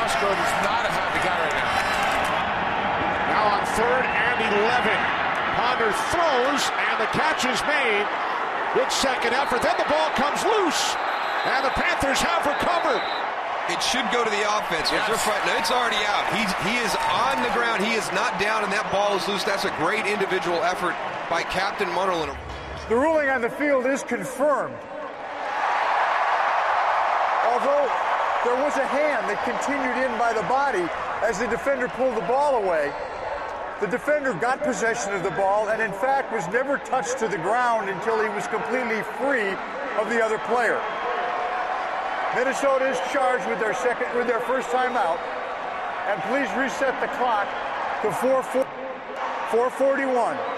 Musgrove is not a happy guy right now. Now on 3rd and 11. Ponder throws, and the catch is made. Good second effort. Then the ball comes loose, and the Panthers have recovered. It should go to the offense. Yes. They're fighting. It's already out. He is on the ground. He is not down, and that ball is loose. That's a great individual effort by Captain Munnerlyn. The ruling on the field is confirmed. Although there was a hand that continued in by the body as the defender pulled the ball away, the defender got possession of the ball and, in fact, was never touched to the ground until he was completely free of the other player. Minnesota is charged with their first timeout, and please reset the clock to 4:41.